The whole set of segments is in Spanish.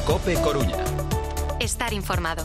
COPE Coruña. Estar informado.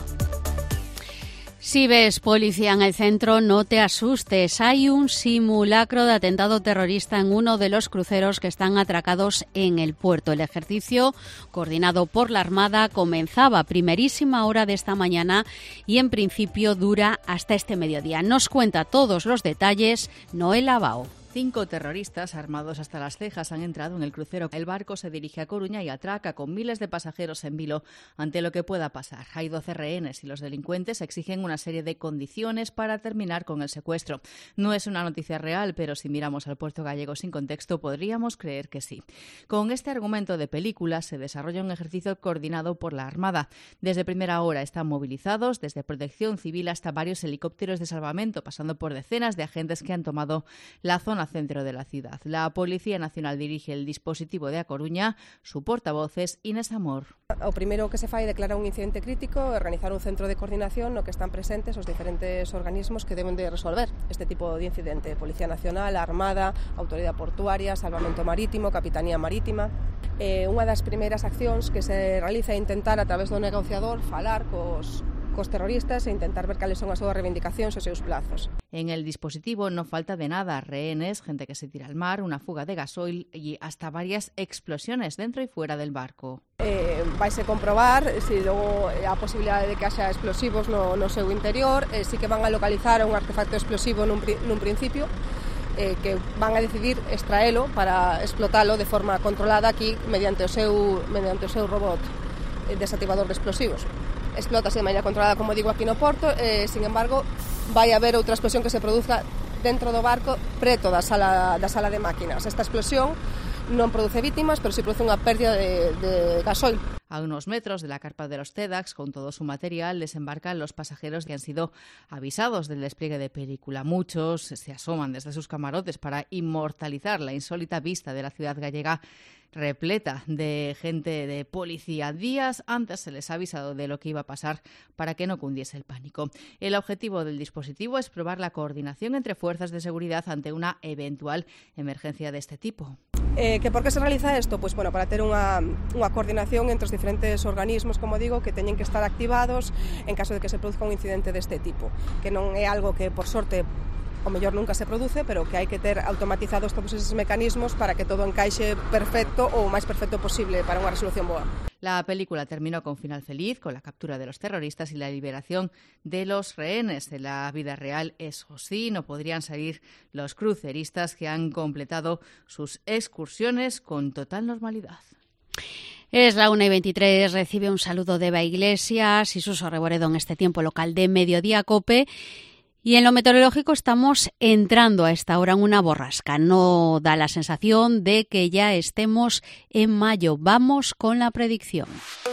Si ves policía en el centro, no te asustes. Hay un simulacro de atentado terrorista en uno de los cruceros que están atracados en el puerto. El ejercicio, coordinado por la Armada, comenzaba a primerísima hora de esta mañana y en principio dura hasta este mediodía. Nos cuenta todos los detalles Noel Abao. 5 terroristas armados hasta las cejas han entrado en el crucero. El barco se dirige a Coruña y atraca con miles de pasajeros en vilo ante lo que pueda pasar. Hay 12 rehenes y los delincuentes exigen una serie de condiciones para terminar con el secuestro. No es una noticia real, pero si miramos al puerto gallego sin contexto podríamos creer que sí. Con este argumento de película se desarrolla un ejercicio coordinado por la Armada. Desde primera hora están movilizados, desde Protección Civil hasta varios helicópteros de salvamento, pasando por decenas de agentes que han tomado la zona centro de la ciudad. La Policía Nacional dirige el dispositivo de A Coruña. Su portavoz es Inés Amor. O primeiro que se fai é declarar un incidente crítico e organizar un centro de coordinación no que están presentes os diferentes organismos que deben de resolver este tipo de incidente. Policía Nacional, Armada, Autoridade Portuaria, Salvamento Marítimo, Capitanía Marítima. Unha das primeiras accións que se realiza é intentar a través do negociador falar cos terroristas e intentar ver cales son as súas reivindicacións e os seus plazos. En el dispositivo no falta de nada: rehenes, gente que se tira al mar, una fuga de gasoil y hasta varias explosiones dentro y fuera del barco. Vaise comprobar se logo a posibilidade de que haxa explosivos no seu interior, si que van a localizar un artefacto explosivo nun principio, que van a decidir extraelo para explotalo de forma controlada aquí mediante o seu robot desactivador de explosivos. Explótase de maneira controlada, como digo, aquí no porto, sin embargo, vai haber outra explosión que se produza dentro do barco, preto da sala de máquinas. Esta explosión non produce vítimas, pero si produce unha pérdida de gasoil. A unos metros de la carpa de los TEDx, con todo su material, desembarcan los pasajeros que han sido avisados del despliegue de película. Muchos se asoman desde sus camarotes para inmortalizar la insólita vista de la ciudad gallega repleta de gente de policía. Días antes se les ha avisado de lo que iba a pasar para que no cundiese el pánico. El objetivo del dispositivo es probar la coordinación entre fuerzas de seguridad ante una eventual emergencia de este tipo. Que por que se realiza isto? Pois, bueno, para ter unha coordinación entre os diferentes organismos, como digo, que teñen que estar activados en caso de que se produzca un incidente deste tipo, que non é algo que, por sorte, o mellor nunca se produce, pero que hai que ter automatizados todos esos mecanismos para que todo encaixe perfecto ou o máis perfecto posible para unha resolución boa. La película terminó con final feliz, con la captura de los terroristas y la liberación de los rehenes. De la vida real, eso sí, no podrían salir los cruceristas que han completado sus excursiones con total normalidad. Es la 1:23, recibe un saludo de Eva Iglesias y Suso Reboredo en este tiempo local de Mediodía Cope. Y en lo meteorológico estamos entrando a esta hora en una borrasca. No da la sensación de que ya estemos en mayo. Vamos con la predicción.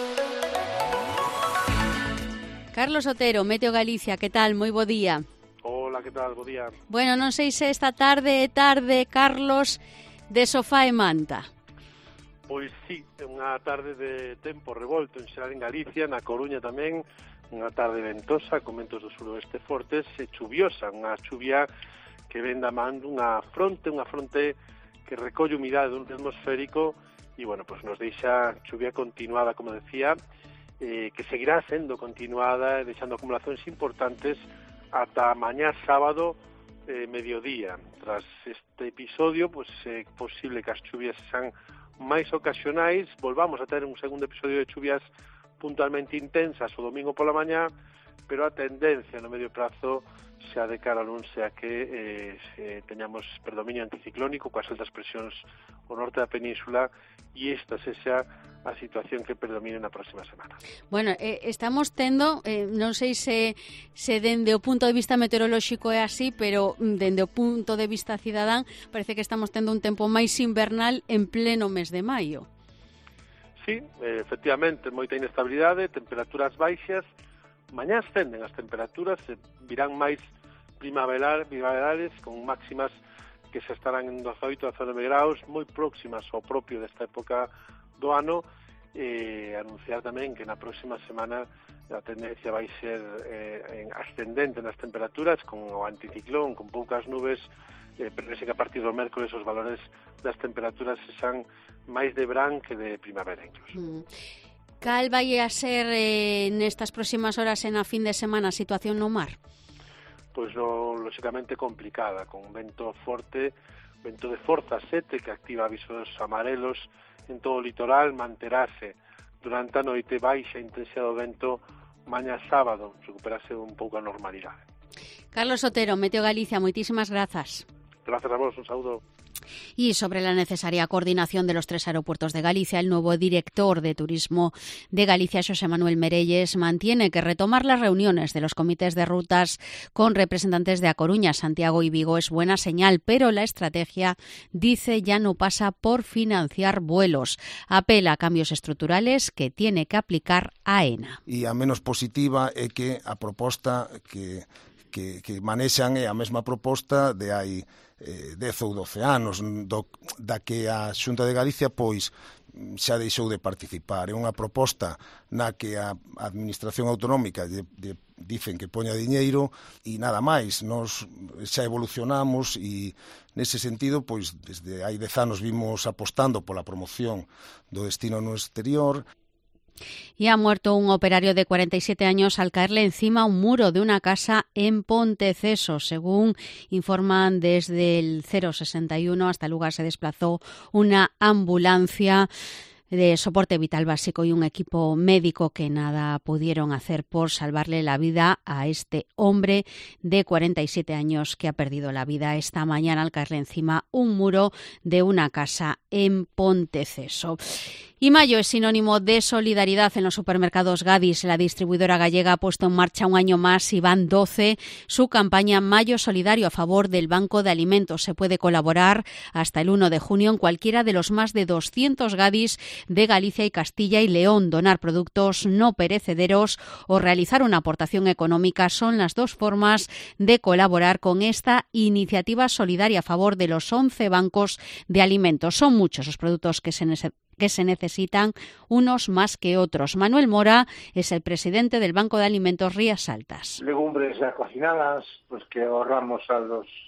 Carlos Otero, Meteo Galicia, que tal? Moi bo día. Hola, que tal? Bo día. Bueno, non sei se esta tarde, Carlos, de sofá e manta. Pois sí, unha tarde de tempo revolto en xeral en Galicia, na Coruña tamén, unha tarde ventosa, con ventos do suroeste fortes e chuviosa, unha chuvia que ven da man dunha fronte que recolle humidade dun atmosférico e, bueno, pues nos deixa chuvia continuada, como decía, que seguirá sendo continuada, deixando acumulacións importantes ata mañá sábado, mediodía. Tras este episodio, pues é posible que as chuvias sean máis ocasionais, volvamos a ter un segundo episodio de chuvias puntualmente intensas o domingo pola mañá, pero a tendencia no medio prazo xa de cara non sea que teñamos predominio anticiclónico coas altas presións ao norte da península e esta sexa a situación que predomine na próxima semana. Bueno, estamos tendo, non sei se dende o punto de vista meteorolóxico é así, pero dende o punto de vista cidadán parece que estamos tendo un tempo máis invernal en pleno mes de maio. Sí, efectivamente, moita inestabilidade, temperaturas baixas, mañá ascenden as temperaturas, virán máis primaverales, con máximas que se estarán en 18 a 19 graus, moi próximas ao propio desta época do ano, anunciar tamén que na próxima semana a tendencia vai ser ascendente nas temperaturas, con o anticiclón, con poucas nubes, prevese que a partir do mércoles os valores das temperaturas sexan máis de verán que de primavera incluso. Cal vai a ser nestas próximas horas en a fin de semana a situación no mar? Pois lóxicamente complicada, con un vento forte, vento de forza 7 que activa avisos amarelos en todo o litoral, manterase durante a noite baixa intensidade do vento, mañá sábado recuperase un pouco a normalidade. Carlos Otero, Meteo Galicia, moitísimas grazas. Grazas a vos, un saúdo. Y sobre la necesaria coordinación de los 3 aeropuertos de Galicia, el nuevo director de Turismo de Galicia, Xosé Manuel Merelles, mantiene que retomar las reuniones de los comités de rutas con representantes de A Coruña, Santiago y Vigo es buena señal, pero la estrategia, dice, ya no pasa por financiar vuelos. Apela a cambios estructurales que tiene que aplicar AENA. E a menos positiva é que a proposta que manexan é a mesma proposta de hai 10 ou 12 anos, da que a Xunta de Galicia pois xa deixou de participar. É unha proposta na que a Administración Autonómica dicen que poña diñeiro e nada máis. Nos xa evolucionamos e nese sentido, pois desde hai 10 anos vimos apostando pola promoción do destino no exterior. Y ha muerto un operario de 47 años al caerle encima un muro de una casa en Ponteceso. Según informan desde el 061, hasta el lugar se desplazó una ambulancia de soporte vital básico y un equipo médico que nada pudieron hacer por salvarle la vida a este hombre de 47 años que ha perdido la vida esta mañana al caerle encima un muro de una casa en Ponteceso. Y mayo es sinónimo de solidaridad en los supermercados Gadis. La distribuidora gallega ha puesto en marcha un año más y van 12 su campaña Mayo Solidario a favor del Banco de Alimentos. Se puede colaborar hasta el 1 de junio en cualquiera de los más de 200 Gadis de Galicia y Castilla y León. Donar productos no perecederos o realizar una aportación económica son las dos formas de colaborar con esta iniciativa solidaria a favor de los 11 bancos de alimentos. Son muchos los productos que se necesitan, unos más que otros. Manuel Mora es el presidente del Banco de Alimentos Rías Altas. Legumbres ya cocinadas, pues que ahorramos a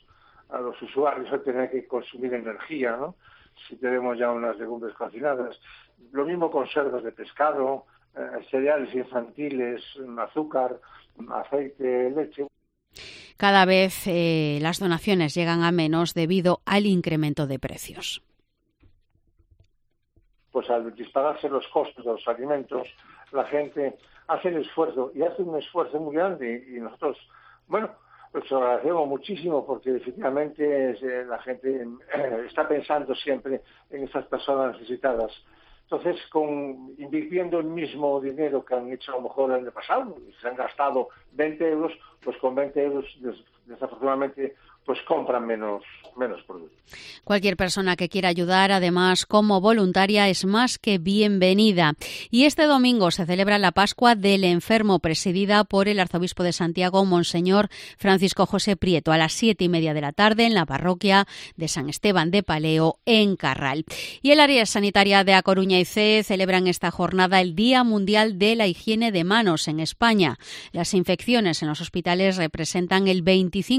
los usuarios a tener que consumir energía, ¿no? Si tenemos ya unas legumbres cocinadas. Lo mismo conservas de pescado, cereales infantiles, azúcar, aceite, leche. Cada vez las donaciones llegan a menos debido al incremento de precios. Pues al dispararse los costos de los alimentos, la gente hace el esfuerzo y hace un esfuerzo muy grande y nosotros, bueno, pues lo agradecemos muchísimo porque efectivamente la gente está pensando siempre en estas personas necesitadas. Entonces, invirtiendo el mismo dinero que han hecho a lo mejor el año pasado, se han gastado 20 euros, pues con 20 euros desafortunadamente pues compran menos productos. Cualquier persona que quiera ayudar, además como voluntaria, es más que bienvenida. Y este domingo se celebra la Pascua del Enfermo, presidida por el arzobispo de Santiago, Monseñor Francisco José Prieto, a las 7:30 de la tarde en la parroquia de San Esteban de Paleo, en Carral. Y el área sanitaria de A Coruña y CEE celebran esta jornada el Día Mundial de la Higiene de Manos en España. Las infecciones en los hospitales representan el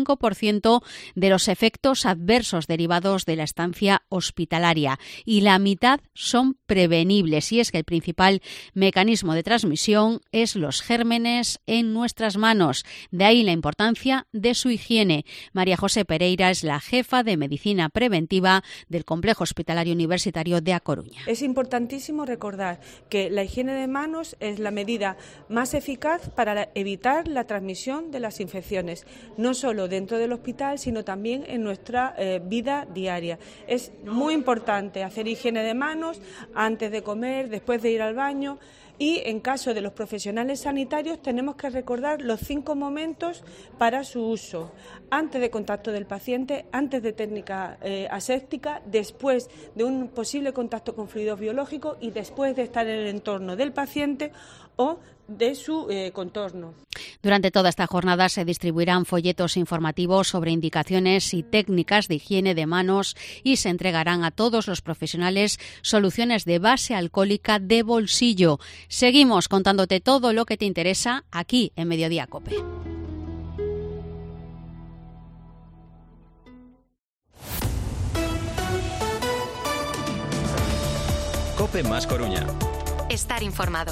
25% de los efectos adversos derivados de la estancia hospitalaria y la mitad son prevenibles. Y es que el principal mecanismo de transmisión es los gérmenes en nuestras manos. De ahí la importancia de su higiene. María José Pereira es la jefa de Medicina Preventiva del Complejo Hospitalario Universitario de A Coruña. Es importantísimo recordar que la higiene de manos es la medida más eficaz para evitar la transmisión de las infecciones, no solo dentro del hospital, sino también en nuestra vida diaria. Es muy importante hacer higiene de manos antes de comer, después de ir al baño. Y en caso de los profesionales sanitarios tenemos que recordar los 5 momentos para su uso: antes de contacto del paciente, antes de técnica aséptica, después de un posible contacto con fluidos biológicos y después de estar en el entorno del paciente o de su contorno. Durante toda esta jornada se distribuirán folletos informativos sobre indicaciones y técnicas de higiene de manos y se entregarán a todos los profesionales soluciones de base alcohólica de bolsillo. Seguimos contándote todo lo que te interesa aquí en Mediodía COPE. COPE más Coruña. Estar informado.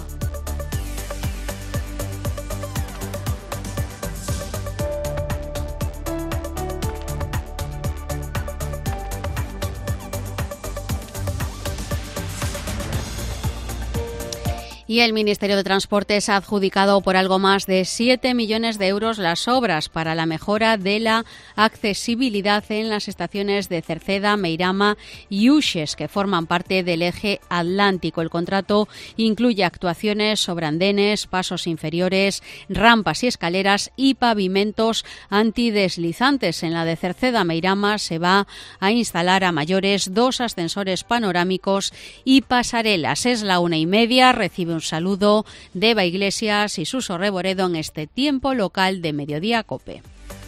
Y el Ministerio de Transportes ha adjudicado por algo más de 7 millones de euros las obras para la mejora de la accesibilidad en las estaciones de Cerceda, Meirama y Uxes, que forman parte del eje atlántico. El contrato incluye actuaciones sobre andenes, pasos inferiores, rampas y escaleras y pavimentos antideslizantes. En la de Cerceda, Meirama, se va a instalar a mayores 2 ascensores panorámicos y pasarelas. Es la 1:30, recibe un saludo de Eva Iglesias y Suso Reboredo en este tiempo local de Mediodía COPE.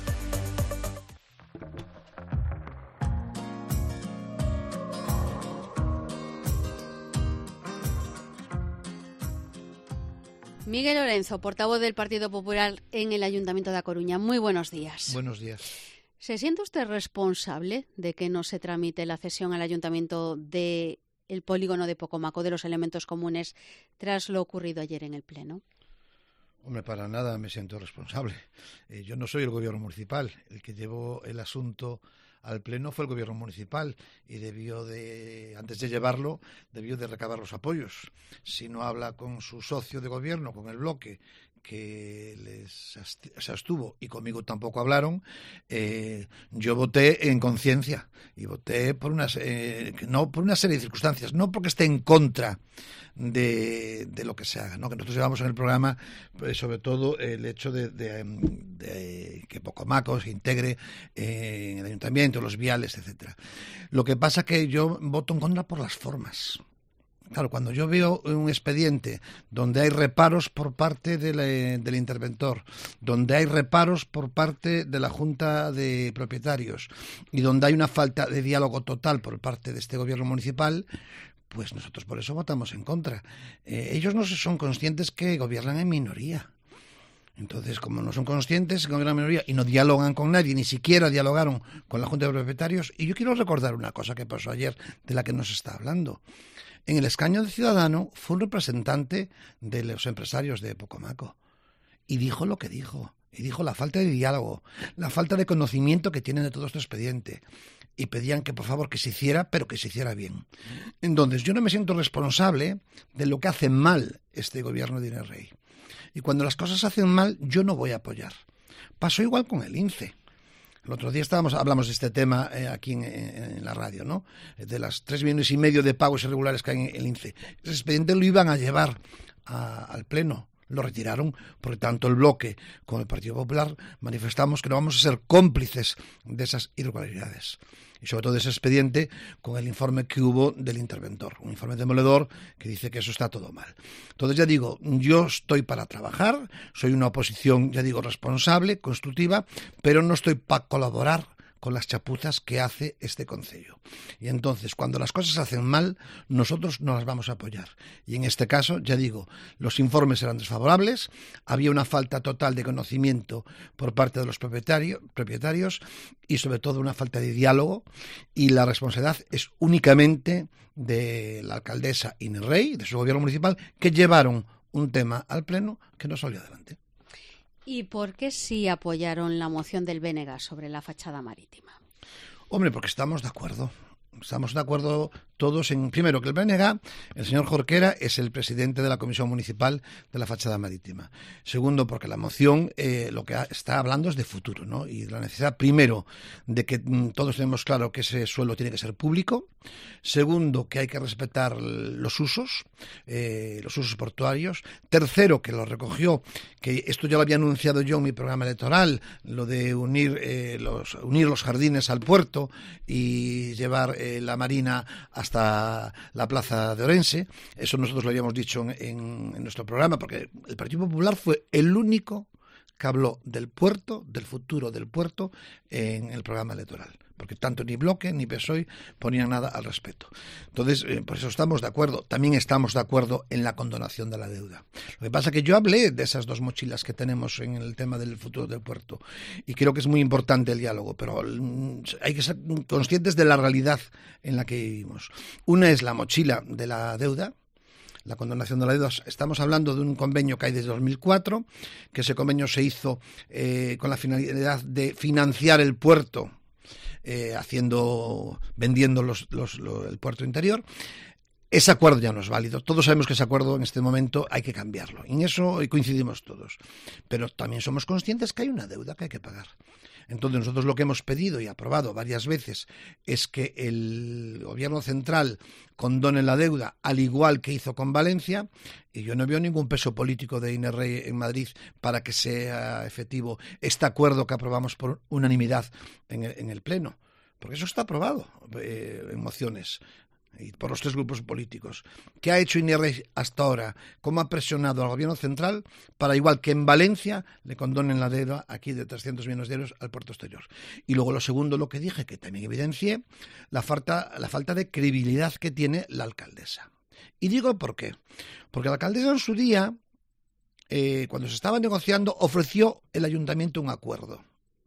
Miguel Lorenzo, portavoz del Partido Popular en el Ayuntamiento de A Coruña. Muy buenos días. Buenos días. ¿Se siente usted responsable de que no se tramite la cesión al Ayuntamiento de el polígono de Pocomaco, de los elementos comunes, tras lo ocurrido ayer en el Pleno? Hombre, para nada me siento responsable. Yo no soy el gobierno municipal. El que llevó el asunto al Pleno fue el gobierno municipal y antes de llevarlo, debió de recabar los apoyos. Si no habla con su socio de gobierno, con el bloque, que se abstuvo y conmigo tampoco hablaron, yo voté en conciencia y voté por no por una serie de circunstancias, no porque esté en contra de lo que se haga, ¿no? Que nosotros llevamos en el programa, pues, sobre todo el hecho de que Pocomaco se integre en el ayuntamiento, los viales, etcétera. Lo que pasa que yo voto en contra por las formas. Claro, cuando yo veo un expediente donde hay reparos por parte del interventor, donde hay reparos por parte de la Junta de Propietarios y donde hay una falta de diálogo total por parte de este gobierno municipal, pues nosotros por eso votamos en contra. Ellos no son conscientes que gobiernan en minoría. Entonces, como no son conscientes que gobiernan en minoría y no dialogan con nadie, ni siquiera dialogaron con la Junta de Propietarios, y yo quiero recordar una cosa que pasó ayer de la que nos está hablando. En el escaño de Ciudadano fue un representante de los empresarios de Pocomaco y dijo lo que dijo. Y dijo la falta de diálogo, la falta de conocimiento que tienen de todo este expediente. Y pedían que por favor que se hiciera, pero que se hiciera bien. Entonces yo no me siento responsable de lo que hace mal este gobierno de Inés Rey. Y cuando las cosas se hacen mal, yo no voy a apoyar. Pasó igual con el INCE. El otro día hablamos de este tema aquí en la radio, ¿no? De las 3,5 millones de pagos irregulares que hay en el INCE. Ese expediente lo iban a llevar al Pleno. Lo retiraron porque tanto el bloque como el Partido Popular manifestamos que no vamos a ser cómplices de esas irregularidades. Y sobre todo ese expediente con el informe que hubo del interventor, un informe demoledor que dice que eso está todo mal. Entonces ya digo, yo estoy para trabajar, soy una oposición, ya digo, responsable, constructiva, pero no estoy para colaborar con las chapuzas que hace este concello. Y entonces, cuando las cosas se hacen mal, nosotros no las vamos a apoyar. Y en este caso, ya digo, los informes eran desfavorables, había una falta total de conocimiento por parte de los propietarios y sobre todo una falta de diálogo, y la responsabilidad es únicamente de la alcaldesa Inés Rey, de su gobierno municipal, que llevaron un tema al Pleno que no salió adelante. ¿Y por qué sí apoyaron la moción del BNG sobre la fachada marítima? Hombre, porque estamos de acuerdo. Estamos de acuerdo todos en, primero, que el BNG, el señor Jorquera, es el presidente de la Comisión Municipal de la Fachada Marítima. Segundo, porque la moción lo que está hablando es de futuro, ¿no? Y de la necesidad, primero, de que todos tenemos claro que ese suelo tiene que ser público. Segundo, que hay que respetar los usos portuarios. Tercero, que lo recogió, que esto ya lo había anunciado yo en mi programa electoral, lo de unir los jardines al puerto y llevar la marina hasta la plaza de Orense. Eso nosotros lo habíamos dicho en nuestro programa, porque el Partido Popular fue el único que habló del puerto, del futuro del puerto, en el programa electoral, porque tanto ni Bloque ni PSOE ponían nada al respecto. Entonces, por eso estamos de acuerdo. También estamos de acuerdo en la condonación de la deuda. Lo que pasa es que yo hablé de esas dos mochilas que tenemos en el tema del futuro del puerto, y creo que es muy importante el diálogo, pero hay que ser conscientes de la realidad en la que vivimos. Una es la mochila de la deuda. la condonación de la deuda. Estamos hablando de un convenio que hay desde 2004, que ese convenio se hizo con la finalidad de financiar el puerto, vendiendo el puerto interior. Ese acuerdo ya no es válido. Todos sabemos que ese acuerdo en este momento hay que cambiarlo. En eso coincidimos todos. Pero también somos conscientes que hay una deuda que hay que pagar. Entonces nosotros lo que hemos pedido y aprobado varias veces es que el gobierno central condone la deuda, al igual que hizo con Valencia, y yo no veo ningún peso político de Inerrey en Madrid para que sea efectivo este acuerdo que aprobamos por unanimidad en el Pleno. Porque eso está aprobado en mociones y por los tres grupos políticos. ¿Qué ha hecho Inerrey hasta ahora? ¿Cómo ha presionado al gobierno central para, igual que en Valencia, le condonen la deuda aquí de 300 millones de euros al puerto exterior? Y luego lo segundo, lo que dije, que también evidencié, la falta de credibilidad que tiene la alcaldesa. Y digo por qué. Porque la alcaldesa en su día, cuando se estaba negociando, ofreció el ayuntamiento un acuerdo.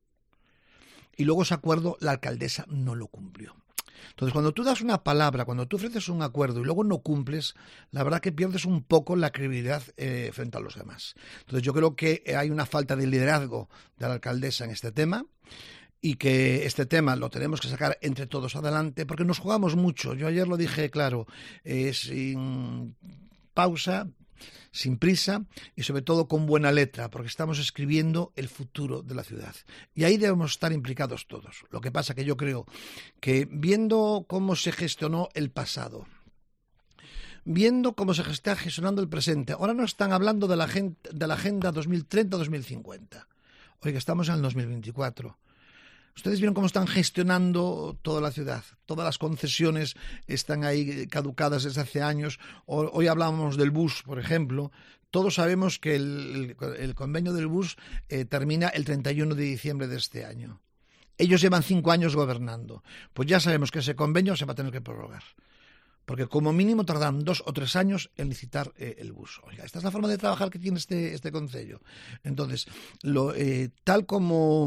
Y luego ese acuerdo la alcaldesa no lo cumplió. Entonces, cuando tú das una palabra, cuando tú ofreces un acuerdo y luego no cumples, la verdad que pierdes un poco la credibilidad frente a los demás. Entonces, yo creo que hay una falta de liderazgo de la alcaldesa en este tema y que este tema lo tenemos que sacar entre todos adelante porque nos jugamos mucho. Yo ayer lo dije claro, sin pausa, sin prisa y sobre todo con buena letra, porque estamos escribiendo el futuro de la ciudad. Y ahí debemos estar implicados todos. Lo que pasa que yo creo que viendo cómo se gestionó el pasado, viendo cómo se está gestionando el presente, ahora no están hablando de la agenda 2030-2050. Oiga, estamos en el 2024. Ustedes vieron cómo están gestionando toda la ciudad. Todas las concesiones están ahí caducadas desde hace años. Hoy hablábamos del bus, por ejemplo. Todos sabemos que el convenio del bus termina el 31 de diciembre de este año. Ellos llevan 5 años gobernando. Pues ya sabemos que ese convenio se va a tener que prorrogar. Porque como mínimo tardan 2 o 3 años en licitar el bus. Oiga, esta es la forma de trabajar que tiene este concello. Entonces, tal como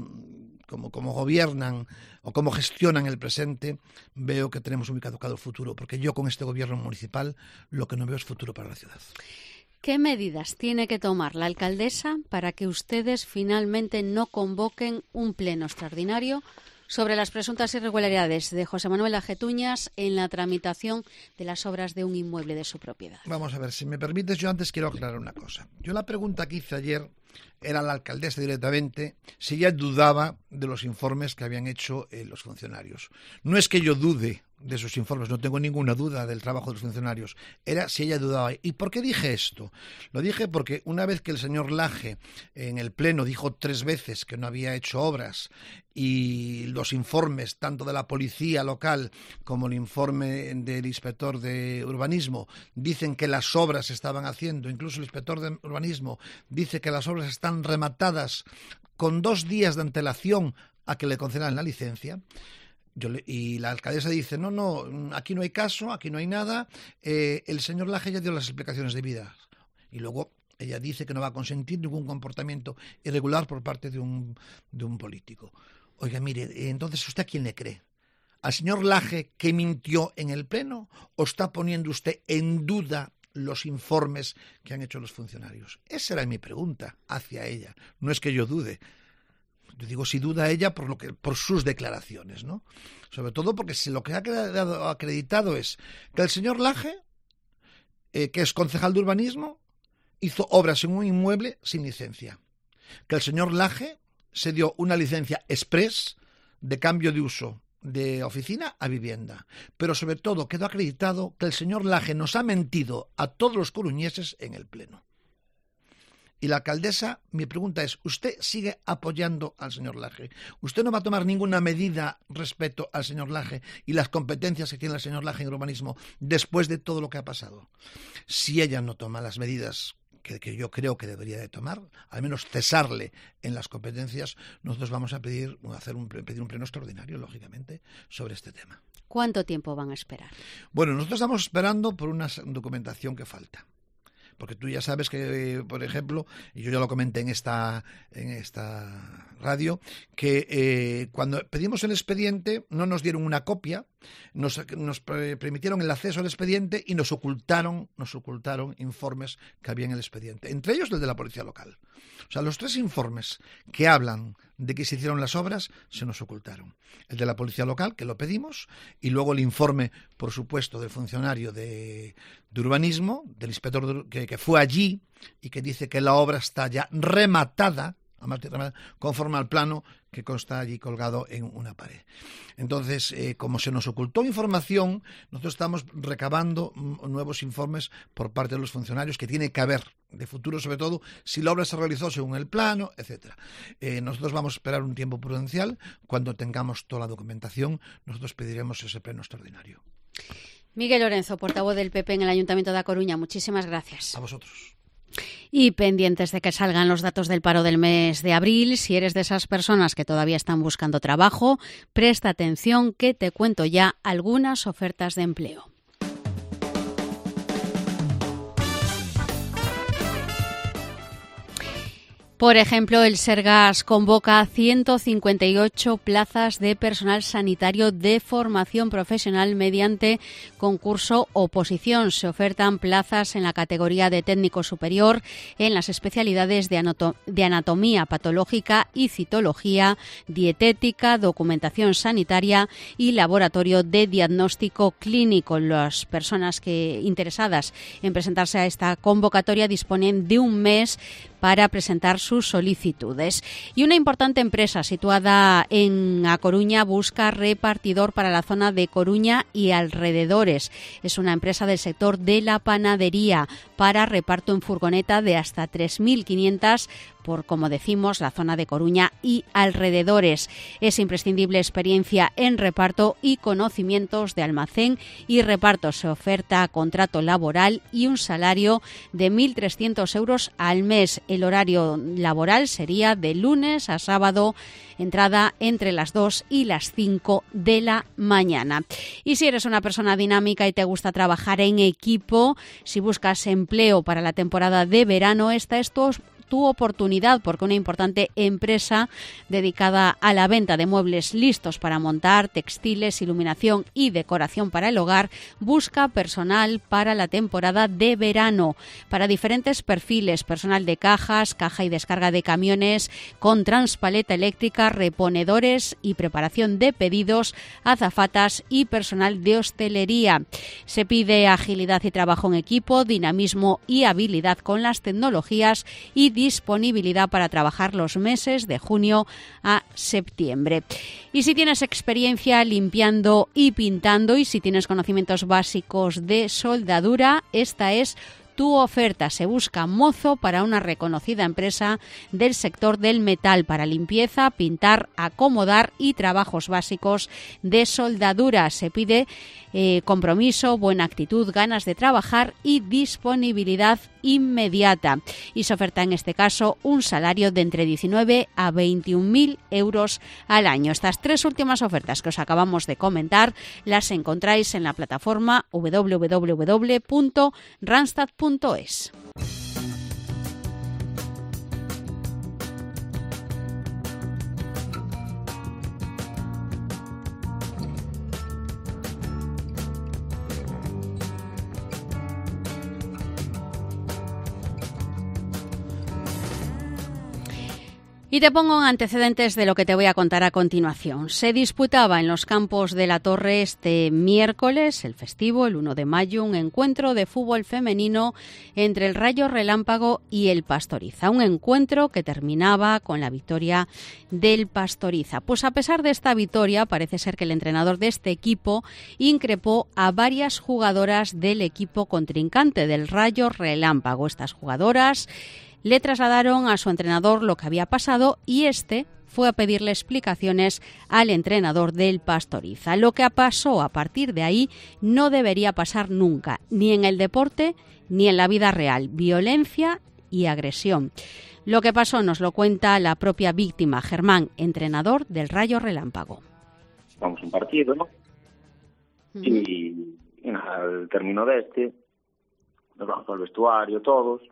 gobiernan o como gestionan el presente, veo que tenemos muy caducado el futuro, porque yo con este gobierno municipal lo que no veo es futuro para la ciudad. ¿Qué medidas tiene que tomar la alcaldesa para que ustedes finalmente no convoquen un pleno extraordinario sobre las presuntas irregularidades de José Manuel Ajetuñas en la tramitación de las obras de un inmueble de su propiedad? Vamos a ver, si me permites, yo antes quiero aclarar una cosa. Yo la pregunta que hice ayer era a la alcaldesa directamente si ella dudaba de los informes que habían hecho los funcionarios. No es que yo dude de sus informes, no tengo ninguna duda del trabajo de los funcionarios, era si ella dudaba. ¿Y por qué dije esto? Lo dije porque una vez que el señor Laje en el Pleno dijo 3 veces que no había hecho obras y los informes tanto de la policía local como el informe del inspector de urbanismo dicen que las obras se estaban haciendo, incluso el inspector de urbanismo dice que las obras están rematadas con 2 días de antelación a que le concedan la licencia. Y la alcaldesa dice, no, aquí no hay caso, aquí no hay nada, el señor Laje ya dio las explicaciones debidas. Y luego ella dice que no va a consentir ningún comportamiento irregular por parte de un político. Oiga, mire, entonces, ¿usted a quién le cree? ¿Al señor Laje que mintió en el Pleno o está poniendo usted en duda los informes que han hecho los funcionarios? Esa era mi pregunta hacia ella. No es que yo dude. Yo digo, si duda ella por sus declaraciones, ¿no? Sobre todo porque lo que ha quedado acreditado es que el señor Laje, que es concejal de urbanismo, hizo obras en un inmueble sin licencia. Que el señor Laje se dio una licencia express de cambio de uso de oficina a vivienda. Pero sobre todo quedó acreditado que el señor Laje nos ha mentido a todos los coruñeses en el Pleno. Y la alcaldesa, mi pregunta es, ¿usted sigue apoyando al señor Laje? ¿Usted no va a tomar ninguna medida respecto al señor Laje y las competencias que tiene el señor Laje en urbanismo después de todo lo que ha pasado? Si ella no toma las medidas que yo creo que debería de tomar, al menos cesarle en las competencias, nosotros vamos a pedir un pleno extraordinario, lógicamente, sobre este tema. ¿Cuánto tiempo van a esperar? Bueno, nosotros estamos esperando por una documentación que falta. porque tú ya sabes que, por ejemplo, y yo ya lo comenté en esta radio, que cuando pedimos el expediente no nos dieron una copia, nos permitieron el acceso al expediente y nos ocultaron informes que había en el expediente, entre ellos el de la Policía Local. O sea, los 3 informes que hablan de que se hicieron las obras se nos ocultaron. El de la Policía Local, que lo pedimos, y luego el informe, por supuesto, del funcionario de urbanismo, del inspector que fue allí y que dice que la obra está ya rematada, conforme al plano que consta allí colgado en una pared. Entonces, como se nos ocultó información, nosotros estamos recabando nuevos informes por parte de los funcionarios que tiene que haber de futuro, sobre todo si la obra se realizó según el plano, etcétera. Nosotros vamos a esperar un tiempo prudencial. Cuando tengamos toda la documentación, nosotros pediremos ese pleno extraordinario. Miguel Lorenzo, portavoz del PP en el Ayuntamiento de A Coruña, muchísimas gracias. A vosotros. Y pendientes de que salgan los datos del paro del mes de abril, si eres de esas personas que todavía están buscando trabajo, presta atención que te cuento ya algunas ofertas de empleo. Por ejemplo, el Sergas convoca 158 plazas de personal sanitario de formación profesional mediante concurso oposición. Se ofertan plazas en la categoría de técnico superior en las especialidades de anatomía patológica y citología, dietética, documentación sanitaria y laboratorio de diagnóstico clínico. Las personas interesadas en presentarse a esta convocatoria disponen de un mes para presentar sus solicitudes. Y una importante empresa situada en A Coruña busca repartidor para la zona de Coruña y alrededores. Es una empresa del sector de la panadería para reparto en furgoneta de hasta 3.500 por, como decimos, la zona de Coruña y alrededores. Es imprescindible experiencia en reparto y conocimientos de almacén y reparto. Se oferta contrato laboral y un salario de 1.300 euros al mes. El horario laboral sería de lunes a sábado, entrada entre las 2 y las 5 de la mañana. Y si eres una persona dinámica y te gusta trabajar en equipo, si buscas empleo para la temporada de verano, esta es tu oportunidad, porque una importante empresa dedicada a la venta de muebles listos para montar, textiles, iluminación y decoración para el hogar, busca personal para la temporada de verano, para diferentes perfiles: personal de cajas, caja y descarga de camiones, con transpaleta eléctrica, reponedores y preparación de pedidos, azafatas y personal de hostelería. Se pide agilidad y trabajo en equipo, dinamismo y habilidad con las tecnologías y disponibilidad para trabajar los meses de junio a septiembre. Y si tienes experiencia limpiando y pintando, y si tienes conocimientos básicos de soldadura, esta es tu oferta. Se busca mozo para una reconocida empresa del sector del metal para limpieza, pintar, acomodar y trabajos básicos de soldadura. Se pide compromiso, buena actitud, ganas de trabajar y disponibilidad inmediata. Y se oferta en este caso un salario de entre 19 a 21.000 euros al año. Estas 3 últimas ofertas que os acabamos de comentar las encontráis en la plataforma www.randstad.es. Y te pongo en antecedentes de lo que te voy a contar a continuación. Se disputaba en los campos de la Torre este miércoles, el festivo, el 1 de mayo, un encuentro de fútbol femenino entre el Rayo Relámpago y el Pastoriza. Un encuentro que terminaba con la victoria del Pastoriza. Pues a pesar de esta victoria, parece ser que el entrenador de este equipo increpó a varias jugadoras del equipo contrincante del Rayo Relámpago. Estas jugadoras le trasladaron a su entrenador lo que había pasado y este fue a pedirle explicaciones al entrenador del Pastoriza. Lo que pasó a partir de ahí no debería pasar nunca, ni en el deporte ni en la vida real. Violencia y agresión. Lo que pasó nos lo cuenta la propia víctima, Germán, entrenador del Rayo Relámpago. Vamos a un partido, ¿no? Y al término de nos vamos al vestuario todos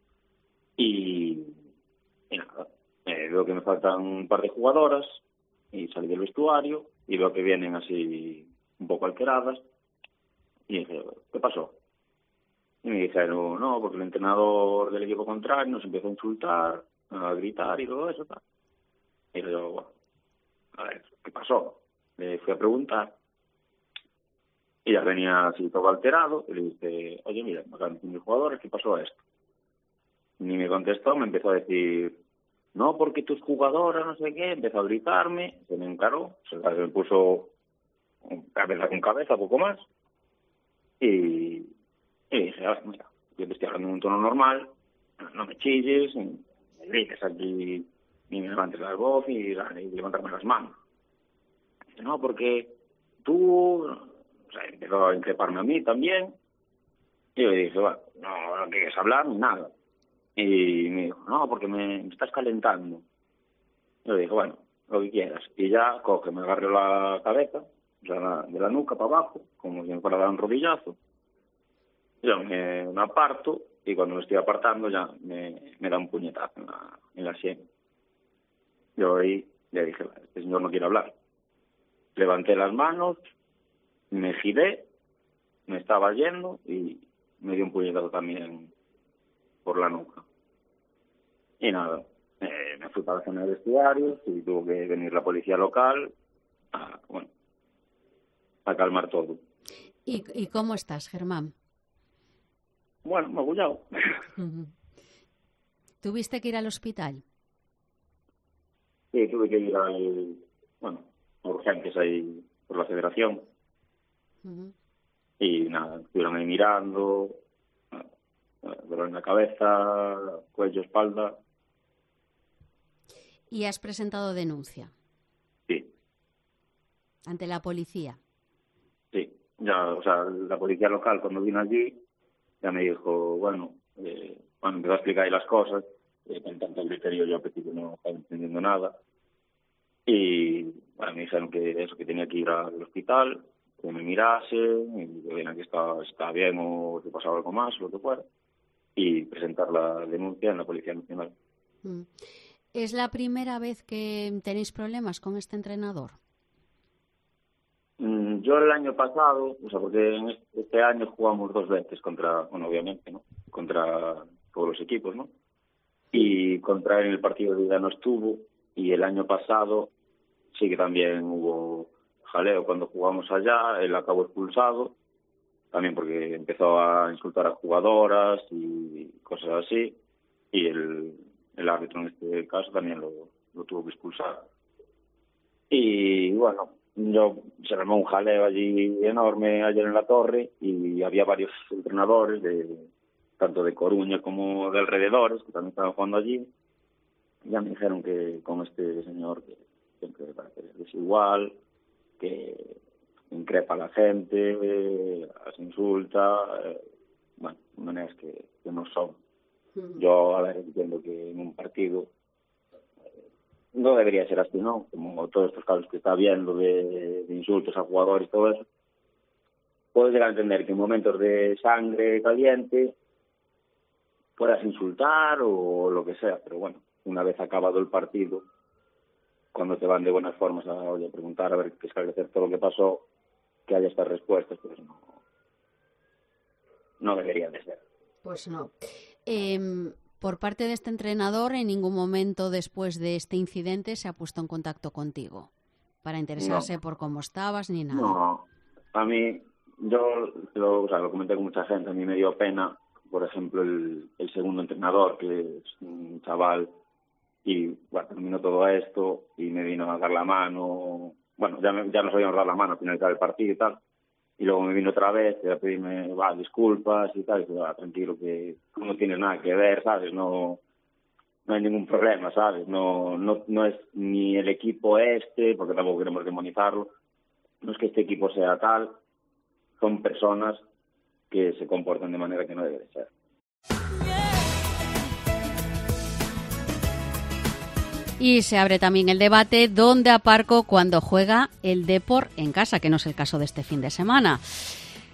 y nada, veo que me faltan un par de jugadoras y salí del vestuario y veo que vienen así un poco alteradas y dije, ¿qué pasó? Y me dijeron, no, porque el entrenador del equipo contrario nos empezó a insultar, a gritar y todo eso, tal. Y yo, bueno, a ver, ¿qué pasó? Le fui a preguntar y ya venía así todo alterado y le dije, oye, mira, me acaban de decir mis jugadores, ¿qué pasó a esto? Ni me contestó, me empezó a decir, no, porque tus jugadoras, no sé qué, empezó a gritarme, se me encaró, se me puso cabeza con cabeza, poco más, y dije, a ver, mira, yo te estoy hablando en un tono normal, no me chilles, ni me grites aquí, ni me levantes la voz y levantarme las manos. Dice, no, porque tú... O sea, empezó a increparme a mí también. Y yo le dije, bueno, no quieres hablar ni nada. Y me dijo, no, porque me estás calentando. Yo le dije, bueno, lo que quieras. Y ya coge, me agarró la cabeza, o sea, de la nuca para abajo, como si me fuera a dar un rodillazo. Yo me aparto y cuando me estoy apartando ya me da un puñetazo en la sien. Yo ahí le dije, este señor no quiere hablar. Levanté las manos, me giré, me estaba yendo y me dio un puñetazo también por la nuca. Y nada, me fui para la zona de vestuarios y tuvo que venir la policía local a calmar todo. ¿Y cómo estás, Germán? Bueno, magullado. ¿Tuviste que ir al hospital? Sí, tuve que ir a urgencias ahí por la federación. Y nada, estuvieron ahí mirando, dolor en la cabeza, cuello, espalda. ¿Y has presentado denuncia? Sí. ¿Ante la policía? Sí, ya, o sea, la policía local cuando vino allí ya me dijo, bueno, empezó a explicar ahí las cosas, con tanto criterio yo al principio no estaba entendiendo nada. Y bueno, me dijeron que tenía que ir al hospital, que me mirase, y que viera que estaba bien o que pasaba algo más, o lo que fuera, y presentar la denuncia en la Policía Nacional. ¿Es la primera vez que tenéis problemas con este entrenador? Yo el año pasado, o sea, porque en este año jugamos 2 veces obviamente, ¿no? Contra todos los equipos, ¿no? Y contra él en el partido de ida no estuvo, y el año pasado sí que también hubo jaleo cuando jugamos allá, él acabó expulsado, también porque empezó a insultar a jugadoras y cosas así, y el árbitro en este caso también lo tuvo que expulsar. Y bueno, se armó un jaleo allí enorme ayer en la torre y había varios entrenadores, tanto de Coruña como de alrededores, que también estaban jugando allí. Ya me dijeron que con este señor que siempre parece desigual, que increpa a la gente, las insulta, maneras que no son. Yo, a ver, entiendo que en un partido no debería ser así, ¿no? Como todos estos casos que está viendo de insultos a jugadores y todo eso. Puedo llegar a entender que en momentos de sangre caliente puedas insultar o lo que sea, pero bueno, una vez acabado el partido, cuando te van de buenas formas a preguntar, a ver, que esclarecer todo lo que pasó, que haya estas respuestas, pues no debería de ser. Pues no. Por parte de este entrenador, en ningún momento después de este incidente se ha puesto en contacto contigo para interesarse por cómo estabas ni nada. No, a mí, yo lo comenté con mucha gente, a mí me dio pena, por ejemplo, el segundo entrenador, que es un chaval, y bueno, terminó todo esto y me vino a dar la mano. Bueno, ya nos habíamos dado la mano al finalizar el partido y tal. Y luego me vino otra vez a pedirme disculpas y tal. Y dije, tranquilo, que tú no tienes nada que ver, ¿sabes? No hay ningún problema, ¿sabes? No es ni el equipo porque tampoco queremos demonizarlo. No es que este equipo sea tal. Son personas que se comportan de manera que no debe de ser. Y se abre también el debate dónde aparco cuando juega el Depor en casa, que no es el caso de este fin de semana.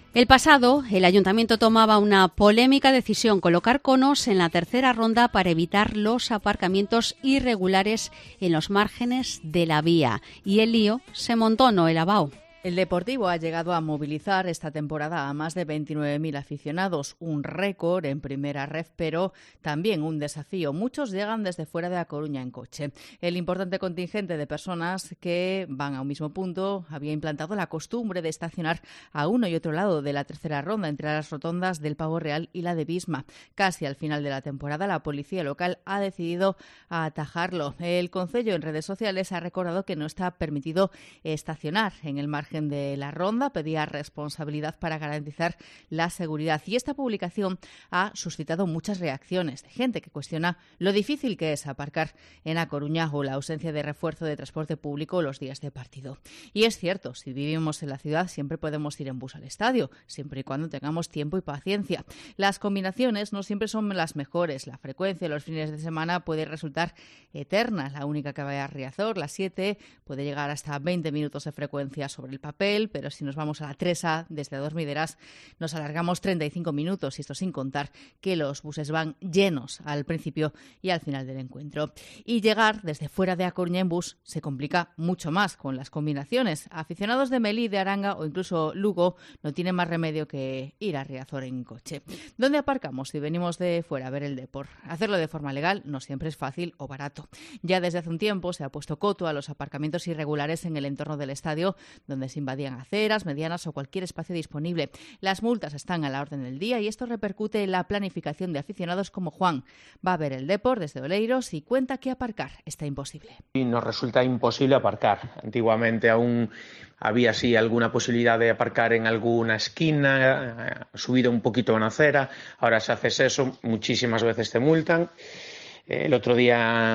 El pasado, el Ayuntamiento tomaba una polémica decisión: colocar conos en la tercera ronda para evitar los aparcamientos irregulares en los márgenes de la vía. Y el lío se montó, Noel Abao. El Deportivo ha llegado a movilizar esta temporada a más de 29.000 aficionados, un récord en primera ref, pero también un desafío. Muchos llegan desde fuera de A Coruña en coche. El importante contingente de personas que van a un mismo punto había implantado la costumbre de estacionar a uno y otro lado de la tercera ronda entre las rotondas del Pavo Real y la de Bisma. Casi al final de la temporada, la policía local ha decidido atajarlo. El concello en redes sociales ha recordado que no está permitido estacionar en el margen de la ronda, pedía responsabilidad para garantizar la seguridad. Y esta publicación ha suscitado muchas reacciones de gente que cuestiona lo difícil que es aparcar en A Coruña o la ausencia de refuerzo de transporte público los días de partido. Y es cierto, si vivimos en la ciudad siempre podemos ir en bus al estadio, siempre y cuando tengamos tiempo y paciencia. Las combinaciones no siempre son las mejores. La frecuencia de los fines de semana puede resultar eterna. La única que vaya a Riazor, la 7, puede llegar hasta 20 minutos de frecuencia sobre el papel, pero si nos vamos a la 3A, desde Dormideras, nos alargamos 35 minutos, y esto sin contar que los buses van llenos al principio y al final del encuentro. Y llegar desde fuera de A Coruña en bus se complica mucho más con las combinaciones. Aficionados de Melí, de Aranga o incluso Lugo no tienen más remedio que ir a Riazor en coche. ¿Dónde aparcamos si venimos de fuera a ver el Depor? Hacerlo de forma legal no siempre es fácil o barato. Ya desde hace un tiempo se ha puesto coto a los aparcamientos irregulares en el entorno del estadio, donde se invadían aceras, medianas o cualquier espacio disponible. Las multas están a la orden del día y esto repercute en la planificación de aficionados como Juan. Va a ver el Depor desde Oleiros y cuenta que aparcar está imposible. Y nos resulta imposible aparcar. Antiguamente aún había sí alguna posibilidad de aparcar en alguna esquina, subido un poquito una acera. Ahora si haces eso, muchísimas veces te multan. El otro día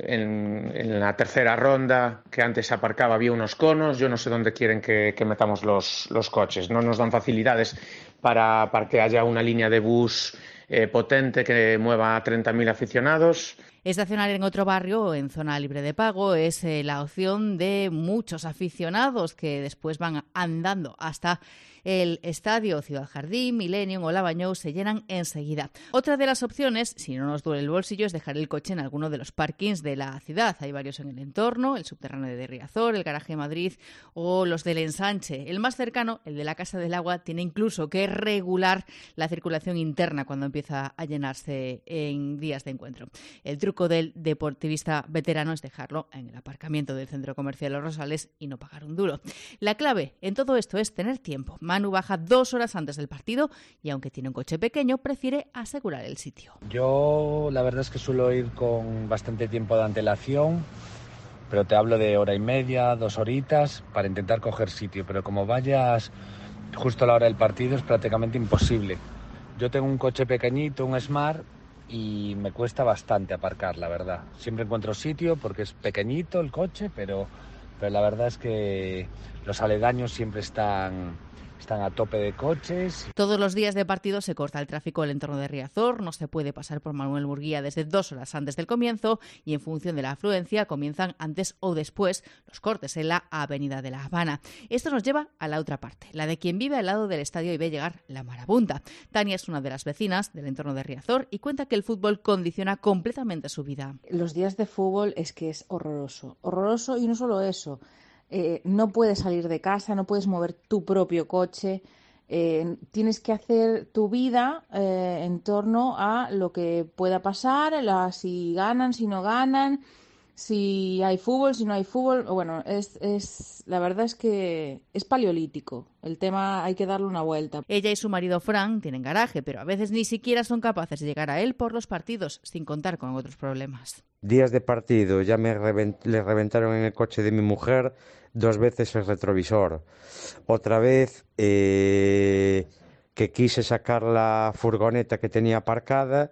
en la tercera ronda, que antes se aparcaba, había unos conos. Yo no sé dónde quieren que metamos los coches. No nos dan facilidades para que haya una línea de bus potente que mueva a 30.000 aficionados. Estacionar en otro barrio o en zona libre de pago es la opción de muchos aficionados que después van andando hasta el estadio. Ciudad Jardín, Millennium o Lavañou se llenan enseguida. Otra de las opciones, si no nos duele el bolsillo, es dejar el coche en alguno de los parkings de la ciudad. Hay varios en el entorno: el subterráneo de Riazor, el garaje de Madrid o los del Ensanche. El más cercano, el de la Casa del Agua, tiene incluso que regular la circulación interna cuando empieza a llenarse en días de encuentro. El truco del deportivista veterano es dejarlo en el aparcamiento del Centro Comercial Los Rosales y no pagar un duro. La clave en todo esto es tener tiempo. Manu baja 2 horas antes del partido y aunque tiene un coche pequeño, prefiere asegurar el sitio. Yo la verdad es que suelo ir con bastante tiempo de antelación, pero te hablo de hora y media, 2 horitas para intentar coger sitio, pero como vayas justo a la hora del partido es prácticamente imposible. Yo tengo un coche pequeñito, un Smart, y me cuesta bastante aparcar, la verdad. Siempre encuentro sitio porque es pequeñito el coche, pero la verdad es que los aledaños siempre están a tope de coches. Todos los días de partido se corta el tráfico del entorno de Riazor, no se puede pasar por Manuel Murguía desde 2 horas antes del comienzo y en función de la afluencia comienzan antes o después los cortes en la Avenida de La Habana. Esto nos lleva a la otra parte, la de quien vive al lado del estadio y ve llegar la marabunta. Tania es una de las vecinas del entorno de Riazor y cuenta que el fútbol condiciona completamente su vida. Los días de fútbol es que es horroroso y no solo eso. No puedes salir de casa, no puedes mover tu propio coche, tienes que hacer tu vida en torno a lo que pueda pasar, si ganan, si no ganan, si hay fútbol, si no hay fútbol. Bueno, la verdad es que es paleolítico. El tema hay que darle una vuelta. Ella y su marido Fran tienen garaje, pero a veces ni siquiera son capaces de llegar a él por los partidos, sin contar con otros problemas. Días de partido, ya le reventaron en el coche de mi mujer 2 veces el retrovisor. Otra vez que quise sacar la furgoneta que tenía aparcada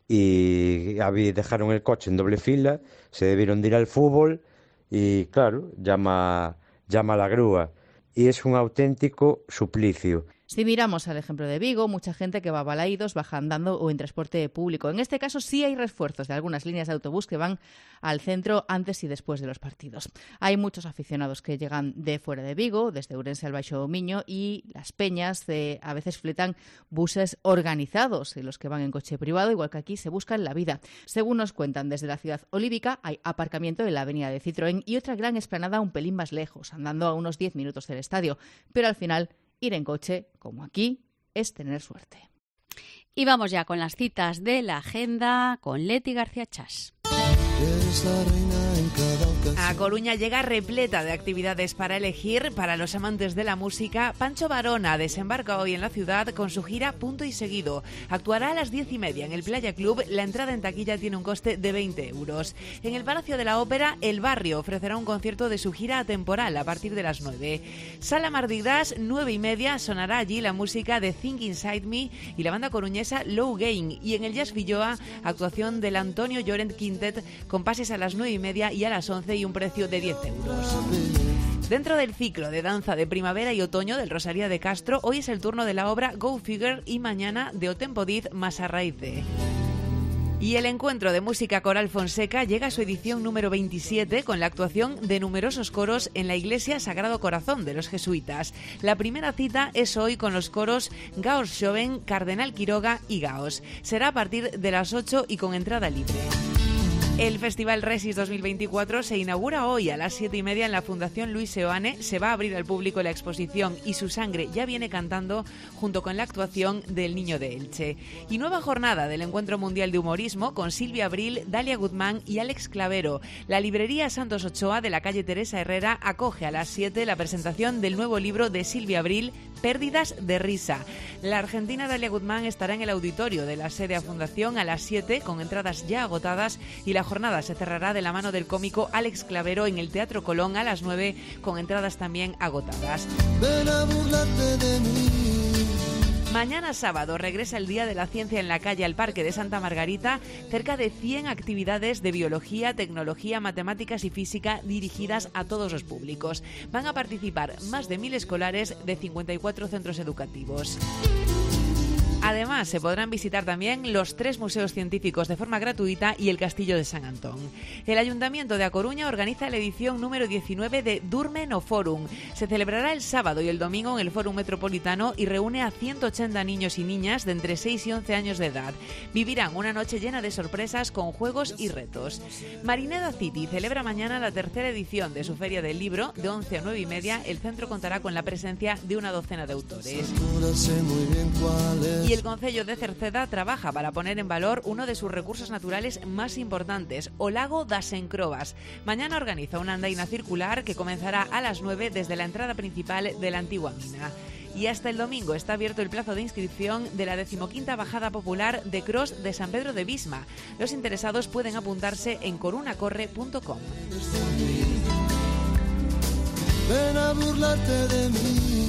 y dejaron el coche en doble fila, se debieron de ir al fútbol y claro, llama a la grúa. Y es un auténtico suplicio. Si miramos al ejemplo de Vigo, mucha gente que va a Balaídos baja andando o en transporte público. En este caso sí hay refuerzos de algunas líneas de autobús que van al centro antes y después de los partidos. Hay muchos aficionados que llegan de fuera de Vigo, desde Ourense al Baixo Miño, y las peñas a veces fletan buses organizados en los que van en coche privado, igual que aquí se buscan la vida. Según nos cuentan desde la ciudad olívica, hay aparcamiento en la avenida de Citroën y otra gran explanada un pelín más lejos, andando a unos 10 minutos del estadio. Pero al final, ir en coche, como aquí, es tener suerte. Y vamos ya con las citas de la agenda con Leti García Chas. A Coruña llega repleta de actividades para elegir. Para los amantes de la música, Pancho Varona desembarca hoy en la ciudad con su gira Punto y Seguido. Actuará a las 10:30 en el Playa Club. La entrada en taquilla tiene un coste de 20 euros. En el Palacio de la Ópera, El Barrio ofrecerá un concierto de su gira atemporal a partir de las 9. Sala Mardi Gras, 9:30, sonará allí la música de Think Inside Me y la banda coruñesa Low Gain. Y en el Jazz Filloa, actuación del Antonio Llorent Quintet con pases a las 9:30 y a las 11 y un precio de 10 euros. Dentro del ciclo de danza de primavera y otoño del Rosalía de Castro, hoy es el turno de la obra Go Figure y mañana de O Tempo Diz Masarraize. Y el encuentro de música coral Fonseca llega a su edición número 27 con la actuación de numerosos coros en la Iglesia Sagrado Corazón de los Jesuitas. La primera cita es hoy con los coros Gaos Xoven, Cardenal Quiroga y Gaos. Será a partir de las 8 y con entrada libre. El Festival Resis 2024 se inaugura hoy a las 7:30 en la Fundación Luis Seoane. Se va a abrir al público la exposición Y su sangre ya viene cantando, junto con la actuación del Niño de Elche. Y nueva jornada del Encuentro Mundial de Humorismo con Silvia Abril, Dalia Guzmán y Alex Clavero. La librería Santos Ochoa de la calle Teresa Herrera acoge a las 7 la presentación del nuevo libro de Silvia Abril, Pérdidas de risa. La argentina Dalia Guzmán estará en el auditorio de la sede a Fundación a las 7 con entradas ya agotadas, y la jornada se cerrará de la mano del cómico Alex Clavero en el Teatro Colón a las 9 con entradas también agotadas. Ven a burlarte de mí. Mañana sábado regresa el Día de la Ciencia en la Calle al Parque de Santa Margarita. Cerca de 100 actividades de biología, tecnología, matemáticas y física dirigidas a todos los públicos. Van a participar más de 1000 escolares de 54 centros educativos. Además, se podrán visitar también los 3 museos científicos de forma gratuita y el Castillo de San Antón. El Ayuntamiento de A Coruña organiza la edición número 19 de Durme no Fórum. Se celebrará el sábado y el domingo en el Fórum Metropolitano y reúne a 180 niños y niñas de entre 6 y 11 años de edad. Vivirán una noche llena de sorpresas con juegos y retos. Marineda City celebra mañana la 3ª edición de su Feria del Libro. De 11 a 9:30, el centro contará con la presencia de una docena de autores. Y el Concello de Cerceda trabaja para poner en valor uno de sus recursos naturales más importantes, o Lago das Encrobas. Mañana organiza una andaina circular que comenzará a las 9 desde la entrada principal de la antigua mina. Y hasta el domingo está abierto el plazo de inscripción de la 15ª Bajada Popular de Cross de San Pedro de Visma. Los interesados pueden apuntarse en corunacorre.com. Ven a burlarte de mí.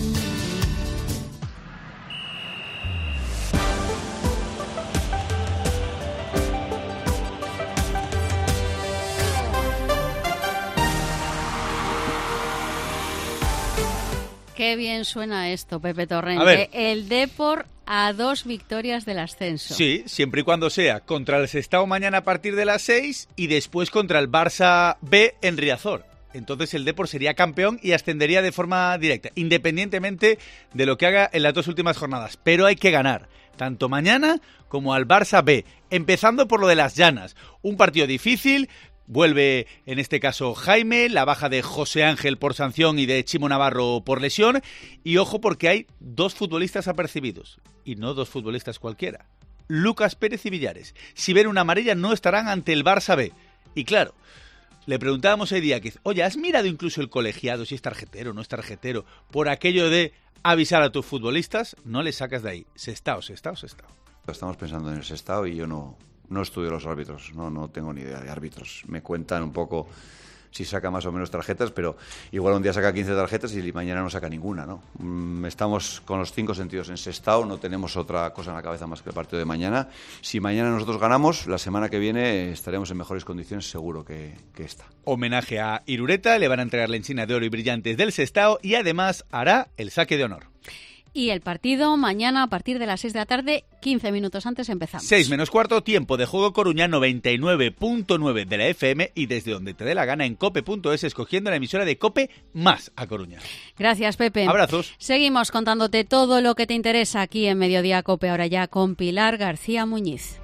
Qué bien suena esto, Pepe Torrente. El Depor a 2 victorias del ascenso. Sí, siempre y cuando sea contra el Sestao mañana a partir de las 6 y después contra el Barça B en Riazor. Entonces el Depor sería campeón y ascendería de forma directa, independientemente de lo que haga en las 2 últimas jornadas. Pero hay que ganar, tanto mañana como al Barça B, empezando por lo de las Llanas. Un partido difícil. Vuelve, en este caso, Jaime, la baja de José Ángel por sanción y de Chimo Navarro por lesión. Y ojo porque hay 2 futbolistas apercibidos, y no 2 futbolistas cualquiera. Lucas Pérez y Villares. Si ven una amarilla no estarán ante el Barça B. Y claro, le preguntábamos a Idiáquez, oye, ¿has mirado incluso el colegiado si es tarjetero o no es tarjetero por aquello de avisar a tus futbolistas? No le sacas de ahí. Sestao. Estamos pensando en el Sestao y yo no estudio los árbitros, no tengo ni idea de árbitros. Me cuentan un poco si saca más o menos tarjetas, pero igual un día saca 15 tarjetas y mañana no saca ninguna, ¿no? Estamos con los 5 sentidos en Sestao, no tenemos otra cosa en la cabeza más que el partido de mañana. Si mañana nosotros ganamos, la semana que viene estaremos en mejores condiciones seguro que esta. Homenaje a Irureta, le van a entregar la encina de oro y brillantes del Sestao y además hará el saque de honor. Y el partido mañana a partir de las 6 de la tarde, 15 minutos antes empezamos. 6 menos cuarto, tiempo de juego Coruña 99.9 de la FM y desde donde te dé la gana en cope.es, escogiendo la emisora de Cope más a Coruña. Gracias, Pepe. Abrazos. Seguimos contándote todo lo que te interesa aquí en Mediodía Cope, ahora ya con Pilar García Muñiz.